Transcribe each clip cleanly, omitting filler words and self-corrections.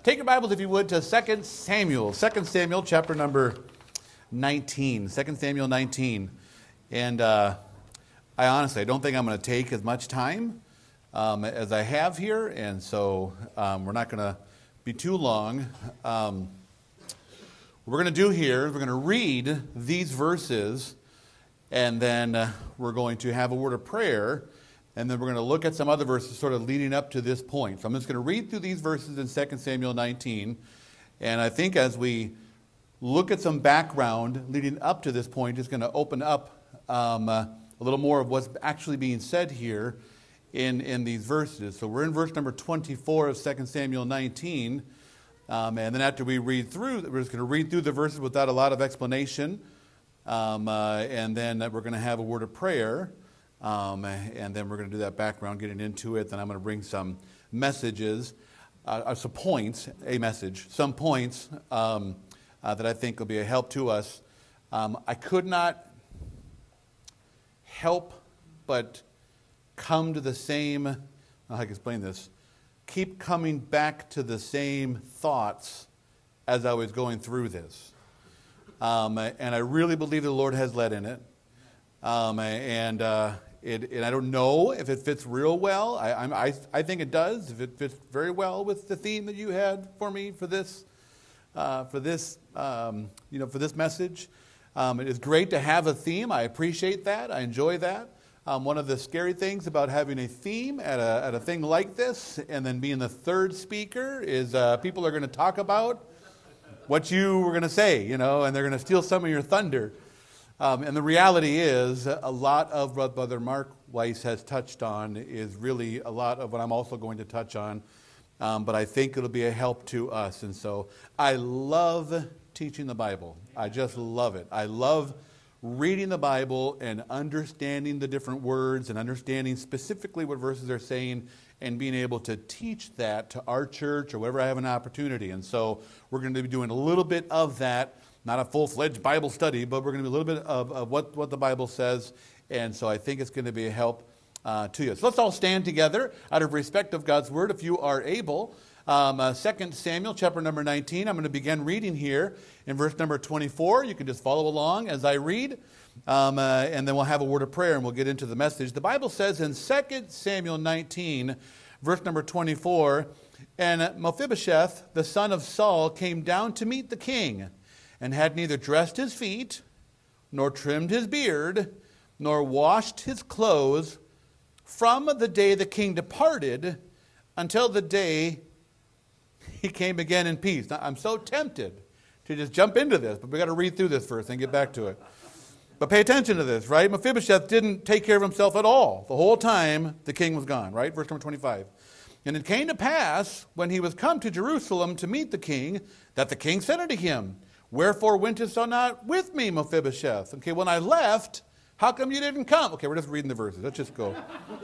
Take your Bibles, if you would, to 2 Samuel. 2 Samuel, chapter number 19. 2 Samuel 19. And I don't think I'm going to take as much time as I have here. And so we're not going to be too long. What we're going to do here is we're going to read these verses. And then we're going to have a word of prayer. And then we're going to look at some other verses sort of leading up to this point. So I'm just going to read through these verses in 2 Samuel 19. And I think as we look at some background leading up to this point, it's going to open up a little more of what's actually being said here in these verses. So we're in verse number 24 of 2 Samuel 19. And then after we read through, we're just going to read through the verses without a lot of explanation. And then we're going to have a word of prayer. And then we're going to do that background, getting into it. Then I'm going to bring some messages, some points that I think will be a help to us. I could not help but come to the same, how can I explain this, keep coming back to the same thoughts as I was going through this. And I really believe the Lord has led in it. And I don't know if it fits real well. I think it does. If it fits very well with the theme that you had for me for this message. It is great to have a theme. I appreciate that. I enjoy that. One of the scary things about having a theme at a thing like this, and then being the third speaker, is people are going to talk about what you were going to say, and they're going to steal some of your thunder. And the reality is, a lot of what Brother Mark Weiss has touched on is really a lot of what I'm also going to touch on. But I think it'll be a help to us. And so I love teaching the Bible. I just love it. I love reading the Bible and understanding the different words and understanding specifically what verses are saying and being able to teach that to our church or wherever I have an opportunity. And so we're going to be doing a little bit of that. Not a full-fledged Bible study, but we're going to do a little bit of what the Bible says. And so I think it's going to be a help to you. So let's all stand together out of respect of God's Word, if you are able. 2 Samuel, chapter number 19. I'm going to begin reading here in verse number 24. You can just follow along as I read. And then we'll have a word of prayer and we'll get into the message. The Bible says in 2 Samuel 19, verse number 24, "And Mephibosheth, the son of Saul, came down to meet the king, and had neither dressed his feet, nor trimmed his beard, nor washed his clothes, from the day the king departed until the day he came again in peace." Now, I'm so tempted to just jump into this, but we've got to read through this first and get back to it. But pay attention to this, right? Mephibosheth didn't take care of himself at all the whole time the king was gone, right? Verse number 25. "And it came to pass, when he was come to Jerusalem to meet the king, that the king said unto him, Wherefore wentest thou not with me, Mephibosheth?" Okay, when I left, how come you didn't come? Okay, we're just reading the verses. Let's just go.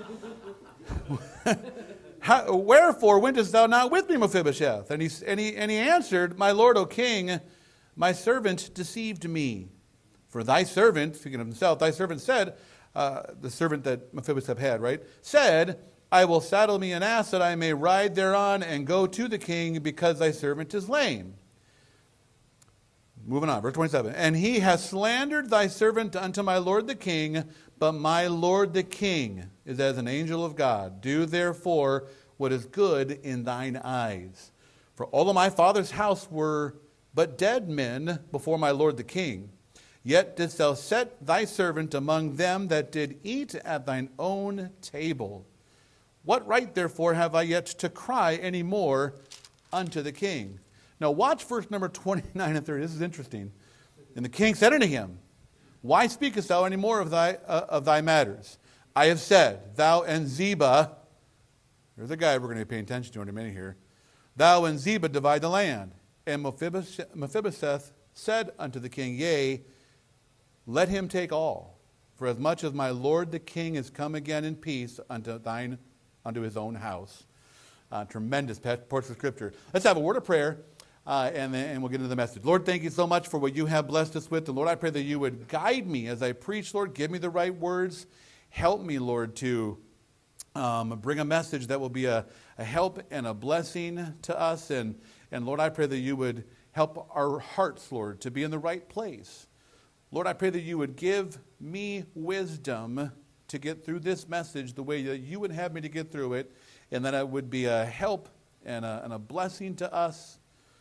"Wherefore wentest thou not with me, Mephibosheth? And he answered, My lord, O king, my servant deceived me. For thy servant," speaking of himself, "thy servant said," the servant that Mephibosheth had, right, "said, I will saddle me an ass that I may ride thereon and go to the king, because thy servant is lame." Moving on, verse 27. "And he hath slandered thy servant unto my lord the king, but my lord the king is as an angel of God. Do therefore what is good in thine eyes. For all of my father's house were but dead men before my lord the king. Yet didst thou set thy servant among them that did eat at thine own table. What right therefore have I yet to cry any more unto the king?" Now watch verse number 29 and 30. This is interesting. "And the king said unto him, Why speakest thou any more of thy matters? I have said, Thou and Ziba," there's a guy we're going to be paying attention to in a minute here, "Thou and Ziba divide the land. And Mephibosheth said unto the king, Yea, let him take all, for as much as my lord the king is come again in peace unto his own house." Tremendous portion of Scripture. Let's have a word of prayer. And we'll get into the message. Lord, thank you so much for what you have blessed us with. And Lord, I pray that you would guide me as I preach, Lord. Give me the right words. Help me, Lord, to bring a message that will be a help and a blessing to us. And Lord, I pray that you would help our hearts, Lord, to be in the right place. Lord, I pray that you would give me wisdom to get through this message the way that you would have me to get through it, and that it would be a help and a blessing to us.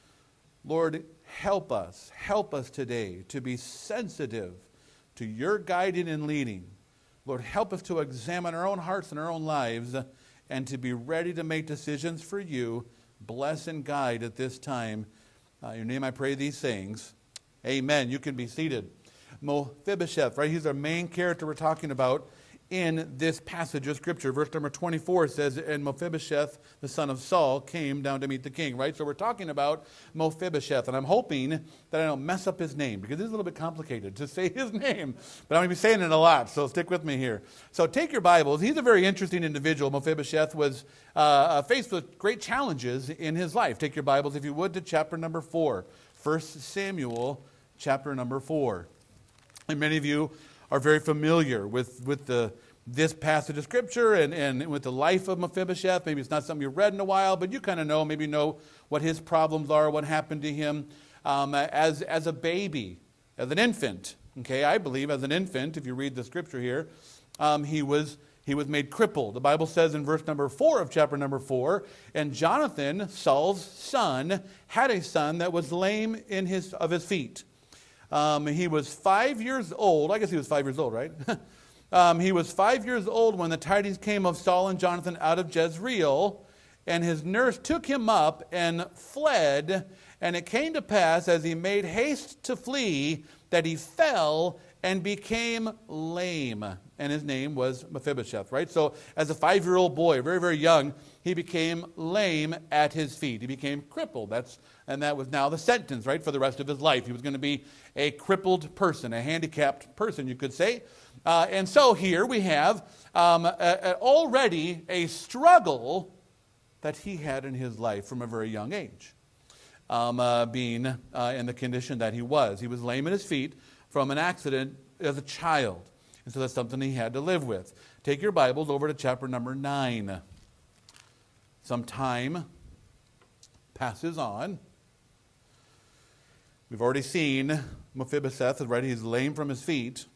Lord, help us today to be sensitive to your guiding and leading. Lord, help us to examine our own hearts and our own lives and to be ready to make decisions for you. Bless and guide at this time. In your name I pray these things. Amen. You can be seated. Mephibosheth, right? He's our main character we're talking about in this passage of Scripture. Verse number 24 says, and Mephibosheth, the son of Saul, came down to meet the king, right? So we're talking about Mephibosheth, and I'm hoping that I don't mess up his name, because it's a little bit complicated to say his name, but I'm going to be saying it a lot, so stick with me here. So take your Bibles. He's a very interesting individual. Mephibosheth was faced with great challenges in his life. Take your Bibles, if you would, to chapter number 4. 1 Samuel, chapter number 4. And many of you are very familiar with this passage of Scripture and with the life of Mephibosheth. Maybe it's not something you've read in a while, but you kind of know, maybe know what his problems are, what happened to him as a baby, as an infant. Okay, I believe as an infant, if you read the Scripture here, he was made crippled. The Bible says in verse number 4 of chapter number 4, and Jonathan, Saul's son, had a son that was lame of his feet. He was 5 years old. I guess he was 5 years old, right? He was 5 years old when the tidings came of Saul and Jonathan out of Jezreel, and his nurse took him up and fled. And it came to pass, as he made haste to flee, that he fell and became lame. And his name was Mephibosheth, right? So as a 5-year-old boy, very, very young, he became lame at his feet. He became crippled. That was now the sentence, right, for the rest of his life. He was going to be a crippled person, a handicapped person, you could say. And so here we have already a struggle that he had in his life from a very young age, being in the condition that he was. He was lame at his feet from an accident as a child. And so that's something he had to live with. Take your Bibles over to chapter number 9. Some time passes on. We've already seen Mephibosheth, right? He's lame from his feet.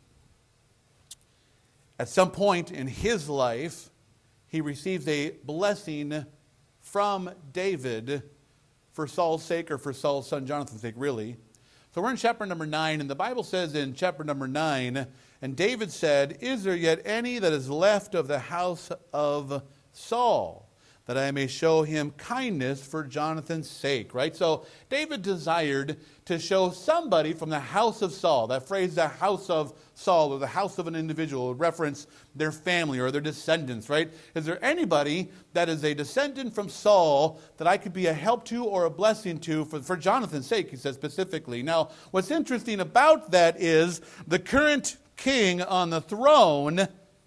At some point in his life, he receives a blessing from David for Saul's sake, or for Saul's son Jonathan's sake, really. So we're in chapter number 9, and the Bible says in chapter number 9, and David said, is there yet any that is left of the house of Saul, that I may show him kindness for Jonathan's sake, right? So David desired to show somebody from the house of Saul. That phrase, the house of Saul, or the house of an individual, would reference their family or their descendants, right? Is there anybody that is a descendant from Saul that I could be a help to or a blessing to for Jonathan's sake, he says specifically. Now, what's interesting about that is the current king on the throne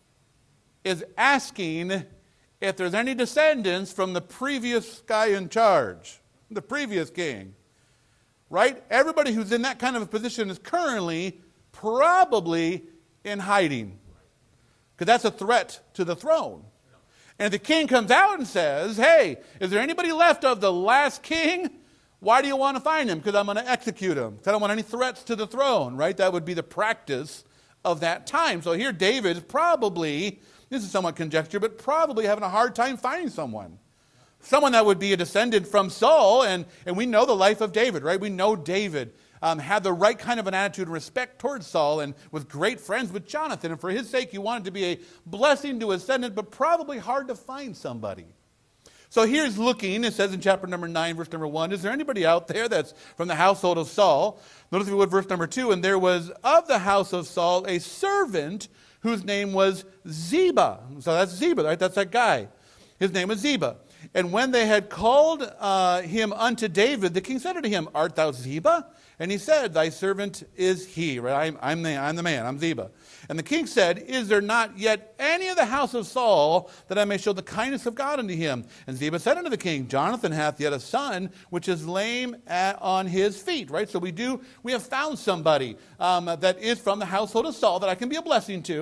is asking if there's any descendants from the previous guy in charge, the previous king, right? Everybody who's in that kind of a position is currently probably in hiding, because that's a threat to the throne. And if the king comes out and says, hey, is there anybody left of the last king? Why do you want to find him? Because I'm going to execute him. Because I don't want any threats to the throne, right? That would be the practice of that time. So here David is probably, this is somewhat conjecture, but probably having a hard time finding someone. Someone that would be a descendant from Saul, and we know the life of David, right? We know David had the right kind of an attitude and respect towards Saul, and was great friends with Jonathan, and for his sake he wanted to be a blessing to his descendant, but probably hard to find somebody. So here's looking, it says in chapter number 9, verse number 1, is there anybody out there that's from the household of Saul? Notice if you would, verse number 2, and there was of the house of Saul a servant whose name was Ziba. So that's Ziba, right? That's that guy. His name was Ziba. And when they had called him unto David, the king said unto him, art thou Ziba? And he said, thy servant is he. Right? I'm the man, I'm Ziba. And the king said, is there not yet any of the house of Saul that I may show the kindness of God unto him? And Ziba said unto the king, Jonathan hath yet a son, which is lame on his feet. Right? So we have found somebody that is from the household of Saul that I can be a blessing to.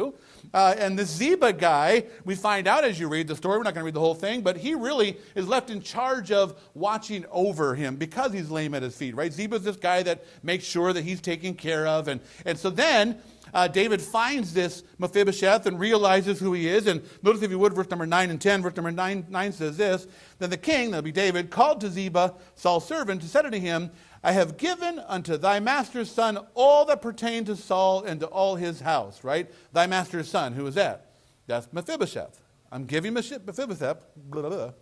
And this Ziba guy, we find out as you read the story, we're not going to read the whole thing, but he really is left in charge of watching over him because he's lame at his feet, right? Ziba's this guy that makes sure that he's taken care of. And so then David finds this Mephibosheth and realizes who he is. And notice, if you would, verse number 9 and 10. Verse number 9 says this: Then the king, that'll be David, called to Ziba, Saul's servant, and said unto him, I have given unto thy master's son all that pertained to Saul and to all his house, right? Thy master's son, who is that? That's Mephibosheth. I'm giving Mephibosheth, blah, blah, blah.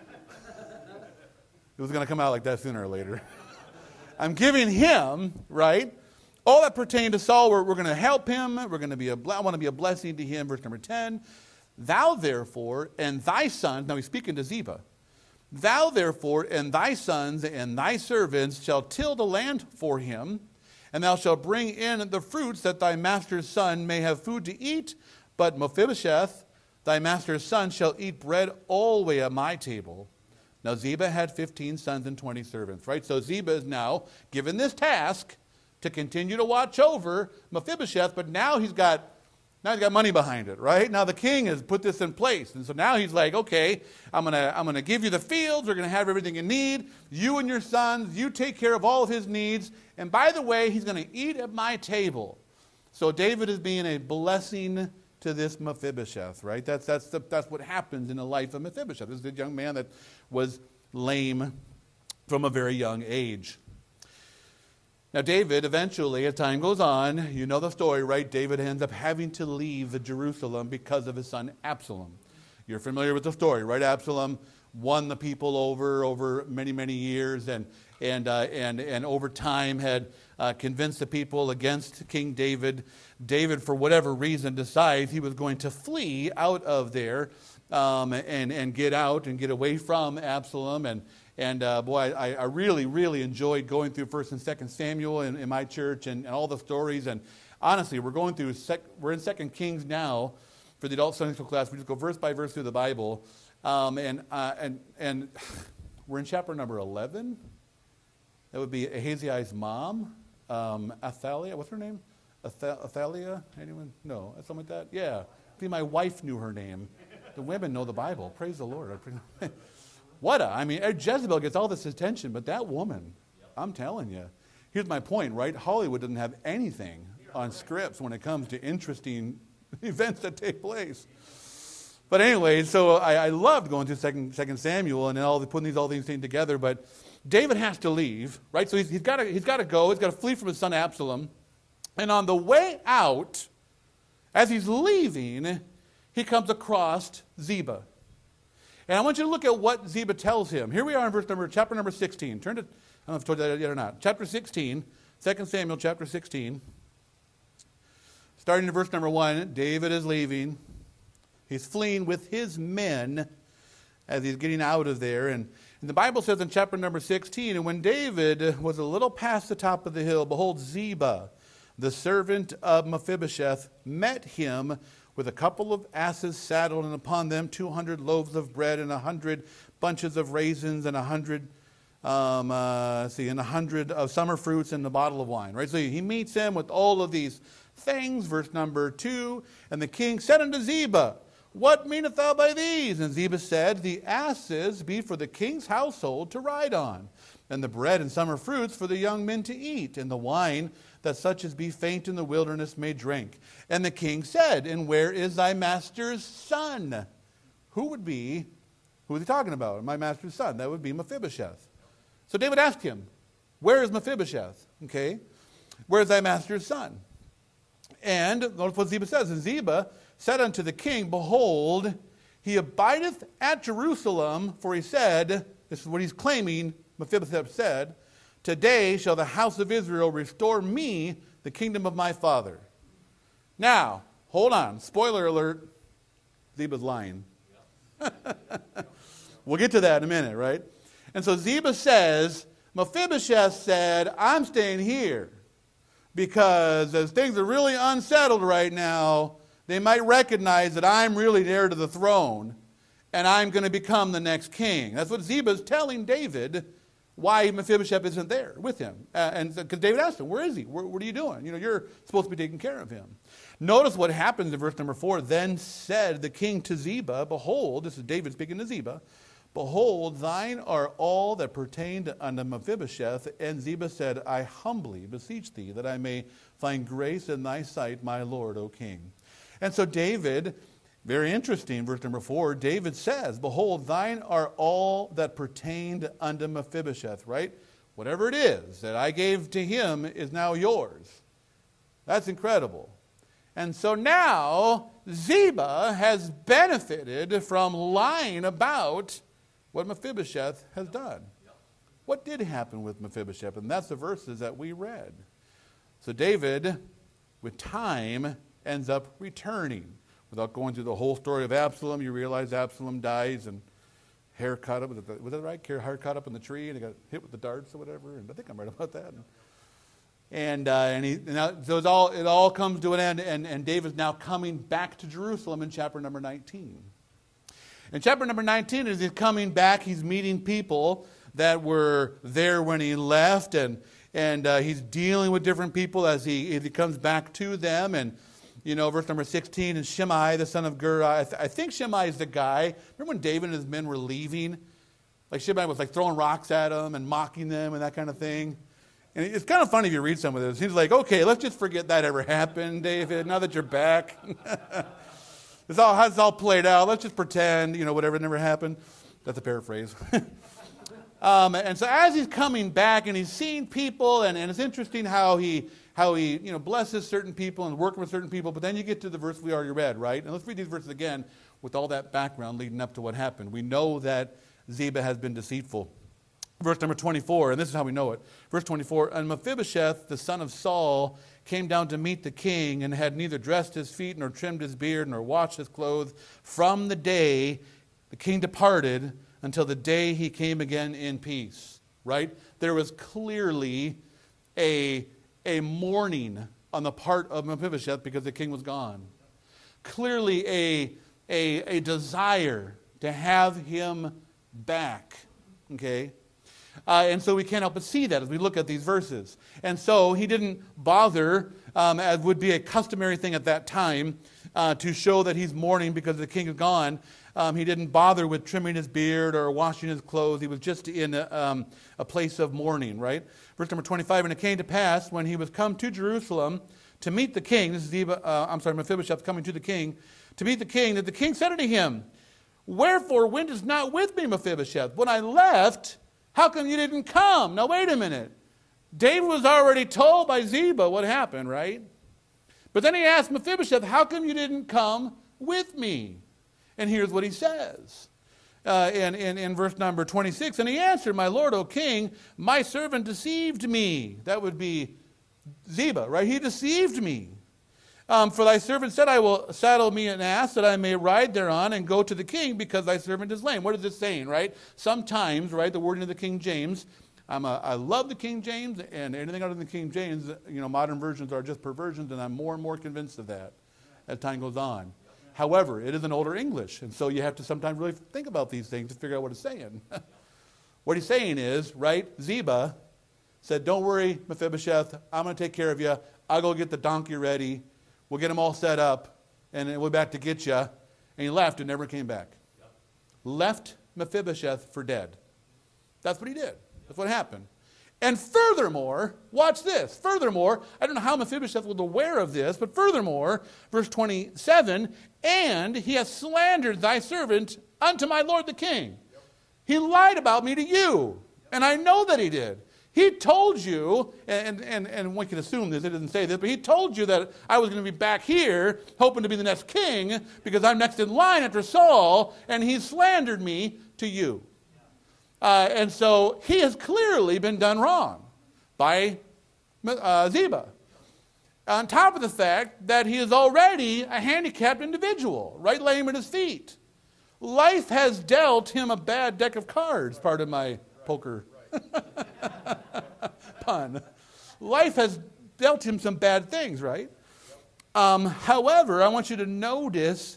It was going to come out like that sooner or later. I'm giving him, right, all that pertained to Saul. We're going to help him. We're going to be I want to be a blessing to him. Verse number 10. Thou therefore and thy sons, now he's speaking to Ziba. Thou therefore and thy sons and thy servants shall till the land for him, and thou shalt bring in the fruits that thy master's son may have food to eat. But Mephibosheth, thy master's son, shall eat bread always at my table. Now Ziba had 15 sons and 20 servants, right? So Ziba is now given this task to continue to watch over Mephibosheth, but now he's got money behind it, right? Now the king has put this in place. And so now he's like, okay, I'm gonna give you the fields. We're going to have everything you need. You and your sons, you take care of all of his needs. And by the way, he's going to eat at my table. So David is being a blessing to this Mephibosheth, right? That's what happens in the life of Mephibosheth. This is a young man that was lame from a very young age. Now David, eventually, as time goes on, you know the story, right? David ends up having to leave Jerusalem because of his son Absalom. You're familiar with the story, right? Absalom won the people over many, many years, and over time had convinced the people against King David. David, for whatever reason, decides he was going to flee out of there and get out and get away from Absalom. And boy, I really, really enjoyed going through 1 and 2 Samuel in my church and all the stories. And honestly, we're in 2 Kings now for the adult Sunday school class. We just go verse by verse through the Bible. And we're in chapter number 11. That would be Ahaziah's mom, Athaliah. What's her name? Athaliah? Anyone? No, something like that? Yeah. See, my wife knew her name. The women know the Bible. Praise the Lord. Jezebel gets all this attention, but that woman, I'm telling you. Here's my point, right? Hollywood doesn't have anything on scripts when it comes to interesting events that take place. But anyway, so I loved going through 2 Samuel and putting all these things together. But David has to leave, right? So he's got to go. He's got to flee from his son Absalom. And on the way out, as he's leaving, he comes across Ziba. And I want you to look at what Ziba tells him. Here we are in chapter number 16. Turn to, I don't know if I've told you that yet or not. Chapter 16, 2 Samuel chapter 16. Starting in verse number 1, David is leaving. He's fleeing with his men as he's getting out of there. And the Bible says in chapter number 16, and when David was a little past the top of the hill, behold, Ziba, the servant of Mephibosheth, met him with a couple of asses saddled, and upon them 200 loaves of bread and 100 bunches of raisins and 100 of summer fruits and a bottle of wine. Right? So he meets him with all of these things. Verse number 2, and the king said unto Ziba, what meanest thou by these? And Ziba said, the asses be for the king's household to ride on, and the bread and summer fruits for the young men to eat, and the wine that such as be faint in the wilderness may drink. And the king said, and where is thy master's son? Who is he talking about? My master's son. That would be Mephibosheth. So David asked him, where is Mephibosheth? Okay. Where is thy master's son? And notice what Ziba says. And Ziba said unto the king, behold, he abideth at Jerusalem, for he said, this is what he's claiming, Mephibosheth said, today shall the house of Israel restore me the kingdom of my father. Now, hold on. Spoiler alert. Ziba's lying. We'll get to that in a minute, right? And so Ziba says, Mephibosheth said, I'm staying here because as things are really unsettled right now, they might recognize that I'm really the heir to the throne and I'm going to become the next king. That's what Ziba's telling David why Mephibosheth isn't there with him. And because David asked him, where is he? What are you doing? You're supposed to be taking care of him. Notice what happens in verse number 4. Then said the king to Ziba, behold, this is David speaking to Ziba, behold, thine are all that pertained unto Mephibosheth. And Ziba said, I humbly beseech thee that I may find grace in thy sight, my lord, O king. And so David, very interesting, verse number 4, David says, behold, thine are all that pertained unto Mephibosheth, right? Whatever it is that I gave to him is now yours. That's incredible. And so now Ziba has benefited from lying about what Mephibosheth has done. What did happen with Mephibosheth? And that's the verses that we read. So David, with time, ends up returning. Without going through the whole story of Absalom, you realize Absalom dies and hair caught up. Was that right? Hair caught up in the tree and he got hit with the darts or whatever. And I think I'm right about that. So it all comes to an end, and David's now coming back to Jerusalem in chapter number 19. In chapter number 19, as he's coming back, he's meeting people that were there when he left, and he's dealing with different people as he comes back to them. And verse number 16 is Shimei, the son of Gera. I think Shimei is the guy. Remember when David and his men were leaving? Like Shimei was like throwing rocks at them and mocking them and that kind of thing. And it's kind of funny if you read some of this. He's like, okay, let's just forget that ever happened, David, now that you're back. It's all played out. Let's just pretend, whatever never happened. That's a paraphrase. And so as he's coming back and he's seeing people, and it's interesting how he blesses certain people and working with certain people, but then you get to the verse we already read, right? And let's read these verses again with all that background leading up to what happened. We know that Ziba has been deceitful. Verse number 24, and this is how we know it. Verse 24, and Mephibosheth, the son of Saul, came down to meet the king and had neither dressed his feet nor trimmed his beard nor washed his clothes from the day the king departed until the day he came again in peace. Right? There was clearly a mourning on the part of Mephibosheth because the king was gone. Clearly a desire to have him back. Okay? And so we can't help but see that as we look at these verses. And so he didn't bother, as would be a customary thing at that time, to show that he's mourning because the king is gone. He didn't bother with trimming his beard or washing his clothes. He was just in a place of mourning, right? Verse number 25, and it came to pass when he was come to Jerusalem to meet the king, this is Mephibosheth coming to the king, to meet the king, that the king said unto him, wherefore wentest not with me, Mephibosheth? When I left, how come you didn't come? Now wait a minute. David was already told by Ziba what happened, right? But then he asked Mephibosheth, how come you didn't come with me? And here's what he says in verse number 26. And he answered, my lord, O king, my servant deceived me. That would be Ziba, right? He deceived me. For thy servant said, I will saddle me an ass that I may ride thereon and go to the king because thy servant is lame. What is this saying, right? Sometimes, right, the wording of the King James, I love the King James, and anything other than the King James, modern versions are just perversions, and I'm more and more convinced of that as time goes on. However, it is an older English, and so you have to sometimes really think about these things to figure out what it's saying. What he's saying is, right, Ziba said, don't worry, Mephibosheth, I'm going to take care of you. I'll go get the donkey ready. We'll get him all set up, and we'll be back to get you. And he left and never came back. Yep. Left Mephibosheth for dead. That's what he did. That's what happened. And furthermore, watch this. Furthermore, I don't know how Mephibosheth was aware of this, but furthermore, verse 27, and he has slandered thy servant unto my lord the king. Yep. He lied about me to you, and I know that he did. He told you, and one can assume this, it doesn't say this, but he told you that I was going to be back here, hoping to be the next king, because I'm next in line after Saul, and he slandered me to you. And so he has clearly been done wrong by Ziba. On top of the fact that he is already a handicapped individual, right, lame at his feet. Life has dealt him a bad deck of cards, pardon my poker pun. Life has dealt him some bad things, right? However, I want you to notice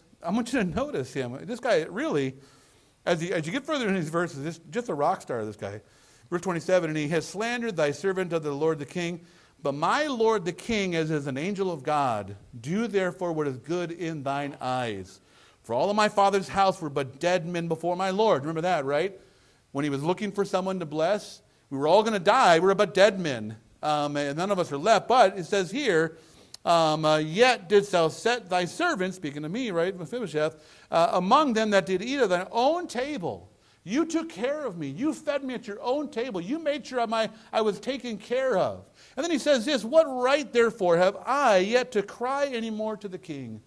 him. This guy really, as you get further in these verses, just a rock star, this guy. Verse 27, and he has slandered thy servant of the Lord the king. But my lord the king is an angel of God. Do therefore what is good in thine eyes. For all of my father's house were but dead men before my Lord. Remember that, right? When he was looking for someone to bless, we were all going to die. We were but dead men. And none of us are left. But it says here, yet didst thou set thy servants, speaking to me, right, Mephibosheth, among them that did eat of thine own table. You took care of me. You fed me at your own table. You made sure I was taken care of. And then he says this, what right therefore have I yet to cry any more to the king?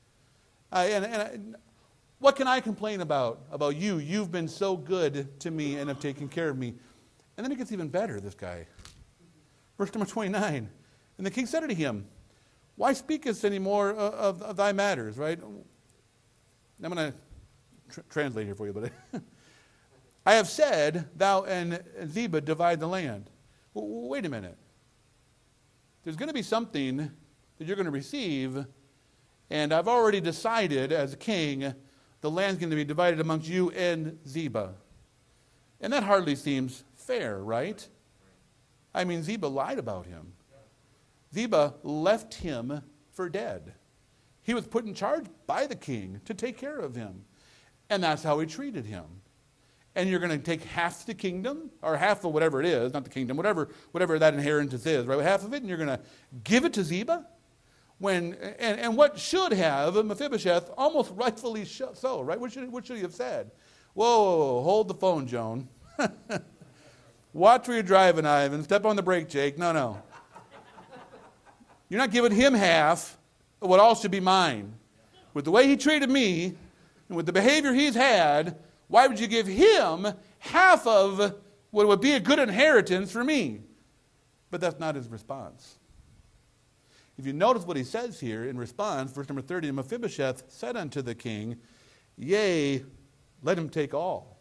What can I complain about you? You've been so good to me and have taken care of me. And then it gets even better, this guy. Verse number 29. And the king said unto him, why speakest any more of thy matters, right? I'm going to translate here for you, but I have said, thou and Ziba divide the land. Wait a minute. There's going to be something that you're going to receive, and I've already decided as a king, the land's going to be divided amongst you and Ziba. And that hardly seems fair, right? I mean, Ziba lied about him. Ziba left him for dead. He was put in charge by the king to take care of him. And that's how he treated him. And you're going to take half the kingdom, or half of whatever it is, not the kingdom, whatever that inheritance is, right? Half of it, and you're going to give it to Ziba? And what should have Mephibosheth almost rightfully so, right? What should he have said? Whoa, hold the phone, Joan. Watch where you're driving, Ivan. Step on the brake, Jake. No. You're not giving him half of what all should be mine. With the way he treated me, and with the behavior he's had, why would you give him half of what would be a good inheritance for me? But that's not his response. If you notice what he says here in response, verse number 30, and Mephibosheth said unto the king, yea, let him take all.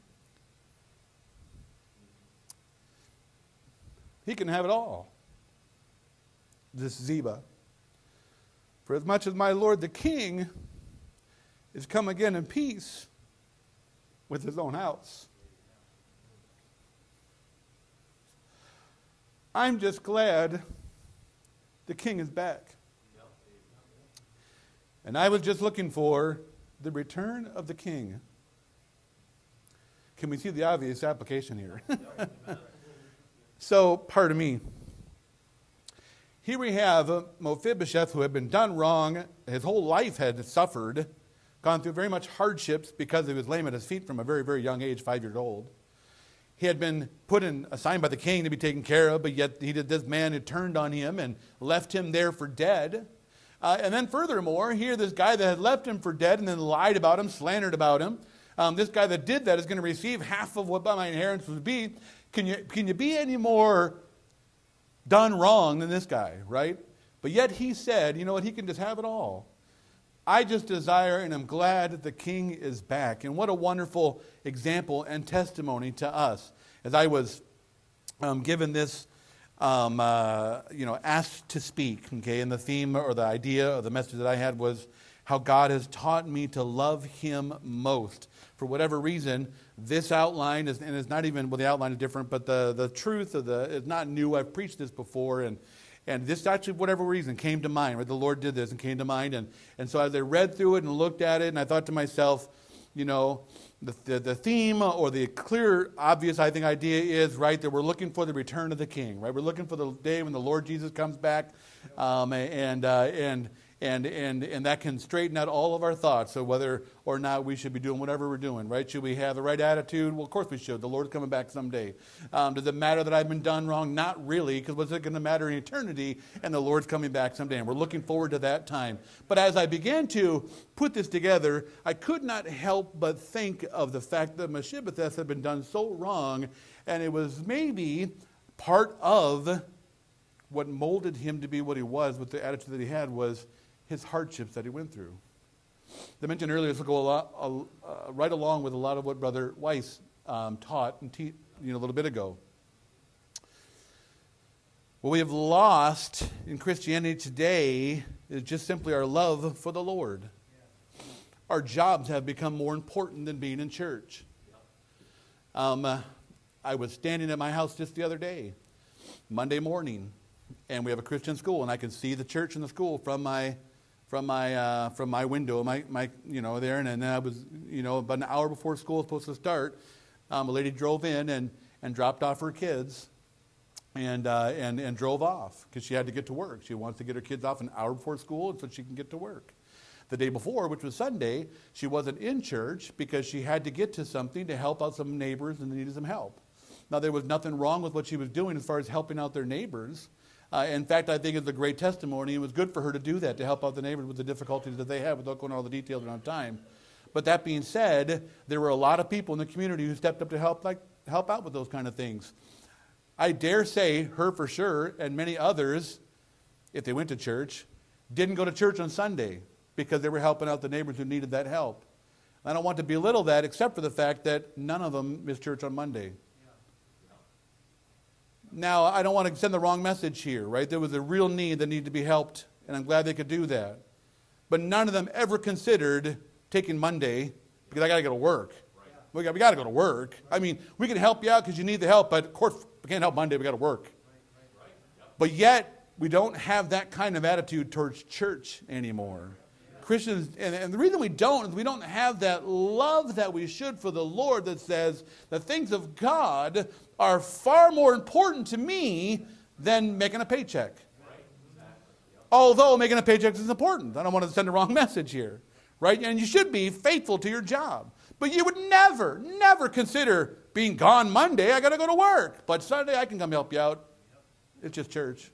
He can have it all. This Ziba. For as much as my lord the king is come again in peace with his own house, I'm just glad the king is back. And I was just looking for the return of the king. Can we see the obvious application here? So, pardon me. Here we have Mephibosheth, who had been done wrong. His whole life had suffered, gone through very much hardships because he was lame at his feet from a very, very young age, 5 years old. He had been assigned by the king to be taken care of, but yet this man had turned on him and left him there for dead. And then furthermore, here this guy that had left him for dead and then lied about him, slandered about him. This guy that did that is going to receive half of what my inheritance would be. Can you be any more done wrong than this guy, right? But yet he said, you know what, he can just have it all. I just desire and I'm glad that the king is back. And what a wonderful example and testimony to us. As I was given this, asked to speak, okay, and the theme or the idea or the message that I had was how God has taught me to love him most. For whatever reason, this outline is, and it's not even, well, the outline is different, but the truth of is not new. I've preached this before, and this actually, whatever reason, came to mind, right? The Lord did this and came to mind. And so as I read through it and looked at it, and I thought to myself, you know, the theme or the clear, obvious, I think, idea is, right, that we're looking for the return of the King, right? We're looking for the day when the Lord Jesus comes back, and that can straighten out all of our thoughts. So whether or not we should be doing whatever we're doing, right? Should we have the right attitude? Well, of course we should. The Lord's coming back someday. Does it matter that I've been done wrong? Not really, because what's it going to matter in eternity? And the Lord's coming back someday, and we're looking forward to that time. But as I began to put this together, I could not help but think of the fact that Mephibosheth had been done so wrong, and it was maybe part of what molded him to be what he was, with the attitude that he had, was his hardships that he went through. As I mentioned earlier, this will go right along with a lot of what Brother Weiss taught and a little bit ago. What we have lost in Christianity today is just simply our love for the Lord. Our jobs have become more important than being in church. I was standing at my house just the other day, Monday morning, and we have a Christian school, and I can see the church and the school from my window, there, and then I was, about an hour before school was supposed to start, a lady drove in and dropped off her kids, and drove off because she had to get to work. She wants to get her kids off an hour before school so she can get to work. The day before, which was Sunday, she wasn't in church because she had to get to something to help out some neighbors and they needed some help. Now, there was nothing wrong with what she was doing as far as helping out their neighbors. In fact, I think it's a great testimony. It was good for her to do that, to help out the neighbors with the difficulties that they have without going into all the details around time. But that being said, there were a lot of people in the community who stepped up to help out with those kind of things. I dare say her for sure, and many others, if they went to church, didn't go to church on Sunday because they were helping out the neighbors who needed that help. I don't want to belittle that except for the fact that none of them missed church on Monday. Now, I don't want to send the wrong message here, right? There was a real need that needed to be helped, and I'm glad they could do that. But none of them ever considered taking Monday because I got to go to work. Right. We got to go to work. Right. I mean, we can help you out because you need the help, but of course, we can't help Monday. We got to work. Right. Yep. But yet, we don't have that kind of attitude towards church anymore. Christians, and the reason we don't is we don't have that love that we should for the Lord that says the things of God are far more important to me than making a paycheck. Right. Although making a paycheck is important. I don't want to send the wrong message here. Right? And you should be faithful to your job. But you would never consider being gone Monday. I got to go to work. But Sunday I can come help you out. It's just church.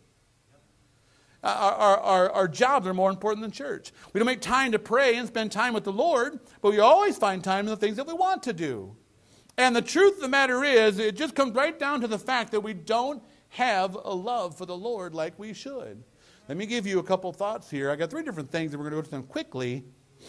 Our jobs are more important than church. We don't make time to pray and spend time with the Lord, but we always find time in the things that we want to do. And the truth of the matter is, it just comes right down to the fact that we don't have a love for the Lord like we should. Let me give you a couple thoughts here. I got 3 different things, and we're going to go through them quickly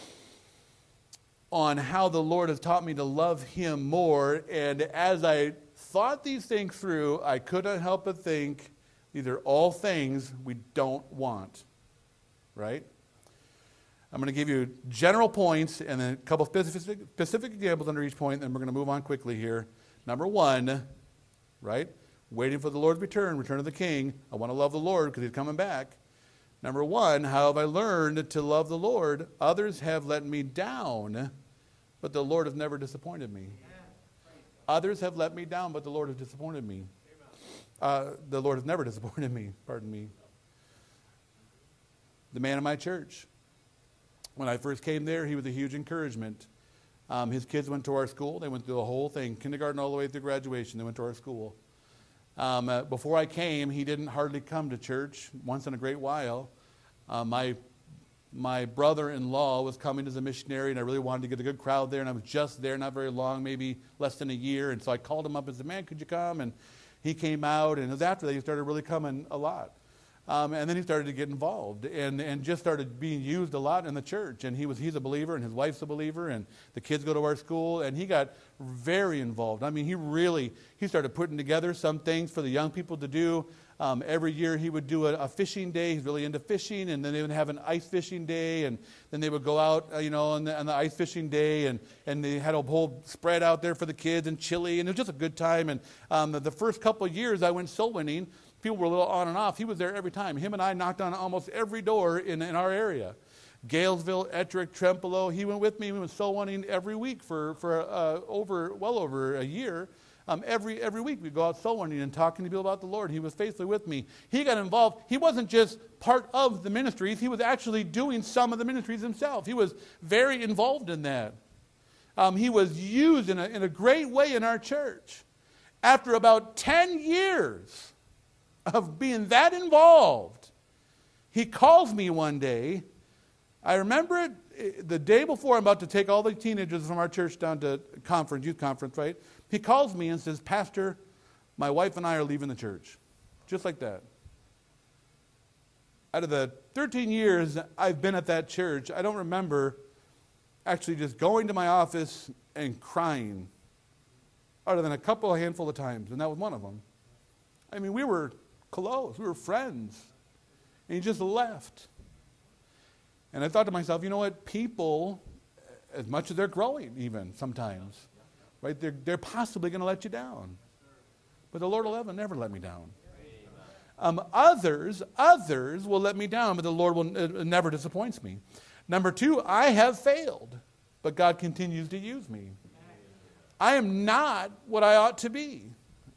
on how the Lord has taught me to love Him more. And as I thought these things through, I couldn't help but think, these are all things we don't want, right? I'm going to give you general points and then a couple specific examples under each point, and we're going to move on quickly here. Number 1, right? Waiting for the Lord's return of the King. I want to love the Lord because He's coming back. Number 1, how have I learned to love the Lord? Others have let me down, but the Lord has never disappointed me. Others have let me down, but the Lord has disappointed me. The Lord has never disappointed me, pardon me. The man in my church. When I first came there, he was a huge encouragement. His kids went to our school. They went through the whole thing, kindergarten all the way through graduation. They went to our school. Before I came, he didn't hardly come to church once in a great while. My brother-in-law was coming as a missionary, and I really wanted to get a good crowd there, and I was just there, not very long, maybe less than a year. And so I called him up and said, man, could you come? And he came out, and it was after that he started really coming a lot. And then he started to get involved and just started being used a lot in the church. And he's a believer, and his wife's a believer, and the kids go to our school, and he got very involved. I mean, he started putting together some things for the young people to do. Every year he would do a fishing day. He's really into fishing, and then they would have an ice fishing day, and then they would go out, on the ice fishing day, and they had a whole spread out there for the kids and chili, and it was just a good time. And the first couple of years I went soul winning, people were a little on and off. He was there every time. Him and I knocked on almost every door in our area. Galesville, Ettrick, Trempealeau. He went with me. We went soul winning every week for well over a year. Every week we'd go out soul winning and talking to people about the Lord. He was faithfully with me. He got involved. He wasn't just part of the ministries. He was actually doing some of the ministries himself. He was very involved in that. He was used in a great way in our church. After about 10 years of being that involved, he calls me one day. I remember it the day before I'm about to take all the teenagers from our church down to youth conference, right? He calls me and says, Pastor, my wife and I are leaving the church. Just like that. Out of the 13 years I've been at that church, I don't remember actually just going to my office and crying other than a handful of times, and that was one of them. I mean, we were close. We were friends. And he just left. And I thought to myself, you know what? People, as much as they're growing even sometimes, right, they're possibly going to let you down. but the Lord will never let me down. Others will let me down, but the Lord will never disappoints me. Number 2, I have failed, but God continues to use me. I am not what I ought to be.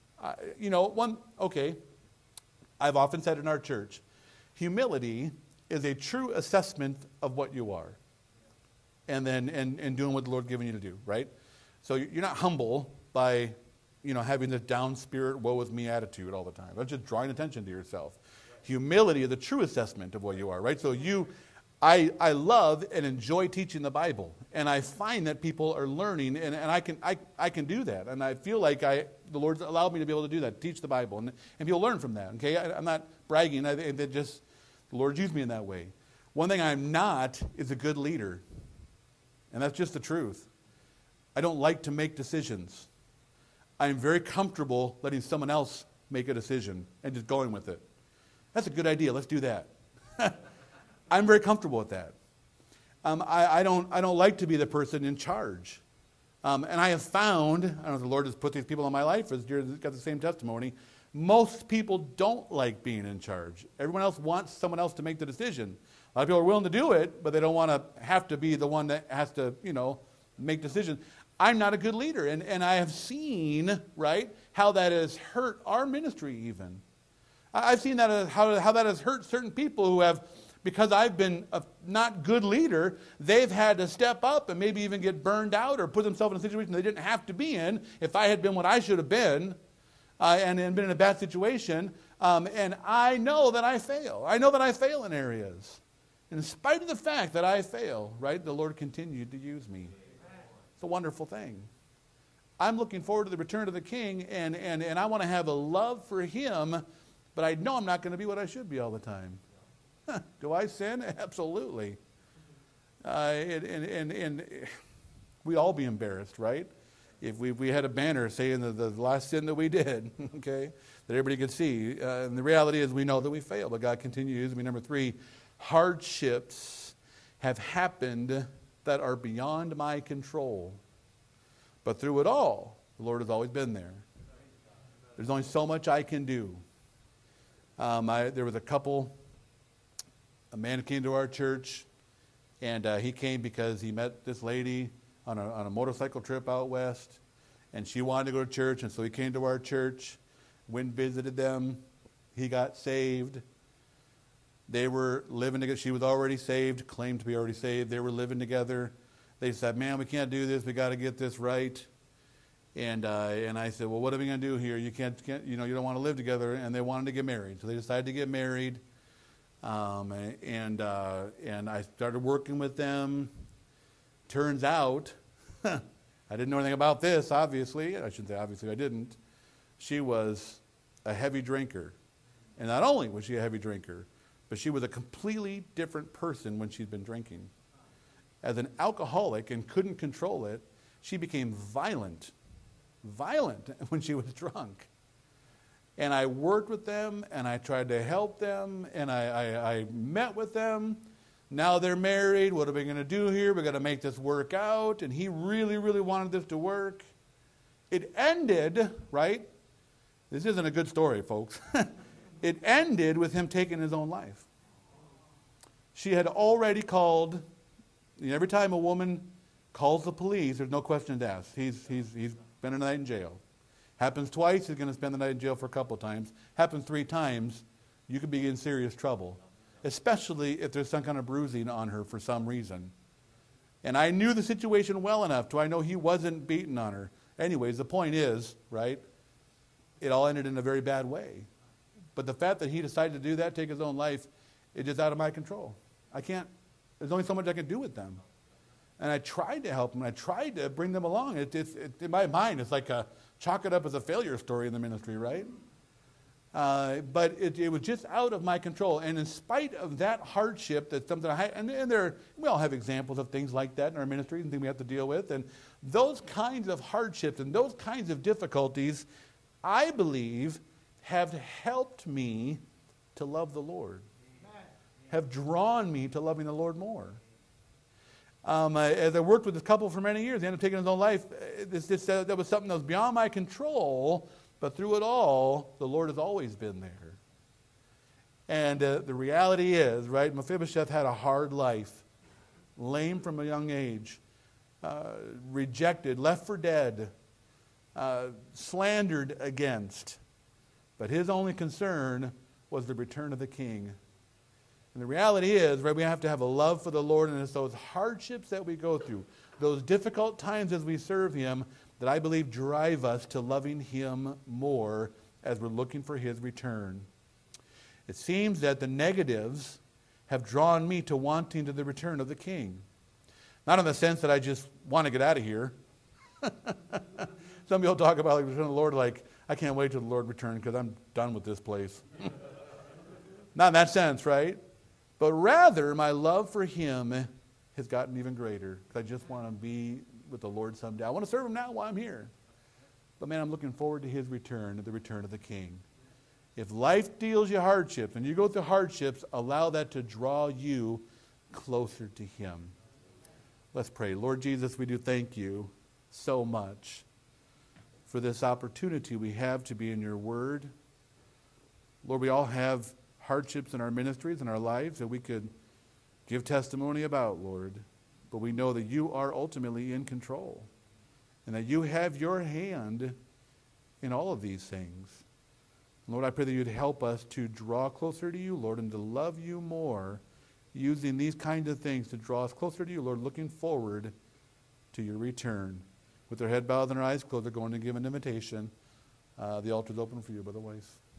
I've often said in our church, humility is a true assessment of what you are, and doing what the Lord's given you to do, right? So you're not humble by, having this down spirit, woe is me attitude all the time. That's just drawing attention to yourself. Humility is the true assessment of what you are, right? So I love and enjoy teaching the Bible, and I find that people are learning, and I can do that, and I feel like the Lord's allowed me to be able to do that, teach the Bible, and people learn from that. Okay, I'm not bragging. The Lord used me in that way. One thing I'm not is a good leader, and that's just the truth. I don't like to make decisions. I am very comfortable letting someone else make a decision and just going with it. That's a good idea. Let's do that. I'm very comfortable with that. I don't like to be the person in charge. And I have found, I don't know if the Lord has put these people in my life, as you've got the same testimony, most people don't like being in charge. Everyone else wants someone else to make the decision. A lot of people are willing to do it, but they don't want to have to be the one that has to, make decisions. I'm not a good leader, and I have seen, right, how that has hurt our ministry even. I've seen that how that has hurt certain people who have, because I've been a not good leader, they've had to step up and maybe even get burned out or put themselves in a situation they didn't have to be in if I had been what I should have been and been in a bad situation. And I know that I fail. I know that I fail in areas. And in spite of the fact that I fail, right, the Lord continued to use me. It's a wonderful thing. I'm looking forward to the return of the King, and I want to have a love for Him, but I know I'm not going to be what I should be all the time. Do I sin? Absolutely. And we all be embarrassed, right? If we had a banner saying the last sin that we did, okay, that everybody could see. And the reality is we know that we fail, but God continues to use me. Number 3, hardships have happened that are beyond my control. But through it all, the Lord has always been there. There's only so much I can do. There was a man came to our church, and he came because he met this lady on a motorcycle trip out west, and she wanted to go to church, and so he came to our church, went and visited them. He got saved. They were living together. She was already saved, claimed to be already saved. They were living together. They said, "Man, we can't do this. We got to get this right." And I said, "Well, what are we going to do here? You can't, you don't want to live together." And they wanted to get married, so they decided to get married. And I started working with them. Turns out, I didn't know anything about this. Obviously, I shouldn't say obviously. I didn't. She was a heavy drinker, and not only was she a heavy drinker, but she was a completely different person when she'd been drinking. As an alcoholic and couldn't control it, she became violent when she was drunk. And I worked with them, and I tried to help them, and I met with them. Now they're married. What are we going to do here? We've got to make this work out. And he really, really wanted this to work. It ended, right? This isn't a good story, folks. It ended with him taking his own life. She had already called. Every time a woman calls the police, there's no questions asked. He's been a night in jail. Happens twice, he's going to spend the night in jail for a couple of times. Happens 3 times, you could be in serious trouble, especially if there's some kind of bruising on her for some reason. And I knew the situation well enough to I know he wasn't beating on her. Anyways, the point is, right, it all ended in a very bad way. But the fact that he decided to do that, take his own life, it's just out of my control. There's only so much I can do with them. And I tried to help them. I tried to bring them along. In my mind, it's like chalk it up as a failure story in the ministry, right? But it was just out of my control. And in spite of that hardship, that's something we all have examples of things like that in our ministry and things we have to deal with. And those kinds of hardships and those kinds of difficulties, I believe, have helped me to love the Lord, have drawn me to loving the Lord more. As I worked with this couple for many years, they ended up taking his own life. That was something that was beyond my control, But through it all, the Lord has always been there. And the reality is, right, Mephibosheth had a hard life, lame from a young age, rejected, left for dead, slandered against. But his only concern was the return of the king. And the reality is, right, we have to have a love for the Lord, and it's those hardships that we go through, those difficult times as we serve him, that I believe drive us to loving him more as we're looking for his return. It seems that the negatives have drawn me to wanting to the return of the king. Not in the sense that I just want to get out of here. Some people talk about the return of the Lord like, I can't wait till the Lord returns because I'm done with this place. Not in that sense, right? But rather, my love for him has gotten even greater because I just want to be with the Lord someday. I want to serve him now while I'm here. But man, I'm looking forward to his return, to the return of the king. If life deals you hardships and you go through hardships, allow that to draw you closer to him. Let's pray. Lord Jesus, we do thank you so much for this opportunity we have to be in your word. Lord, we all have hardships in our ministries and our lives that we could give testimony about, Lord. But we know that you are ultimately in control and that you have your hand in all of these things. Lord, I pray that you'd help us to draw closer to you, Lord, and to love you more, using these kinds of things to draw us closer to you, Lord, looking forward to your return. With their head bowed and their eyes closed, they're going to give an invitation. The altar is open for you, Brother Weiss.